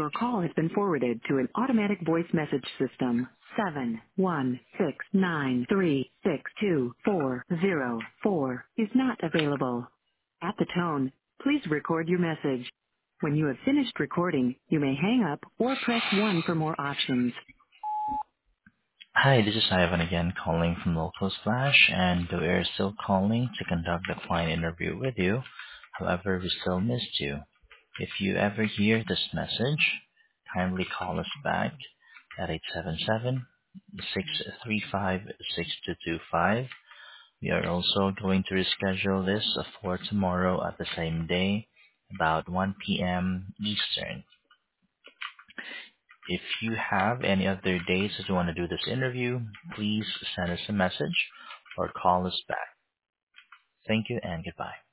Your call has been forwarded to an automatic voice message system. 71693624004 is not available. At the tone, please record your message. When you have finished recording, you may hang up or press 1 for more options. Hi, this is Ivan again calling from Local Splash, and we are still calling to conduct the client interview with you. However, we still missed you. If you ever hear this message, kindly call us back at 877-635-6225. We are also going to reschedule this for tomorrow at the same day, about 1 p.m. Eastern. If you have any other days that you want to do this interview, please send us a message or call us back. Thank you and goodbye.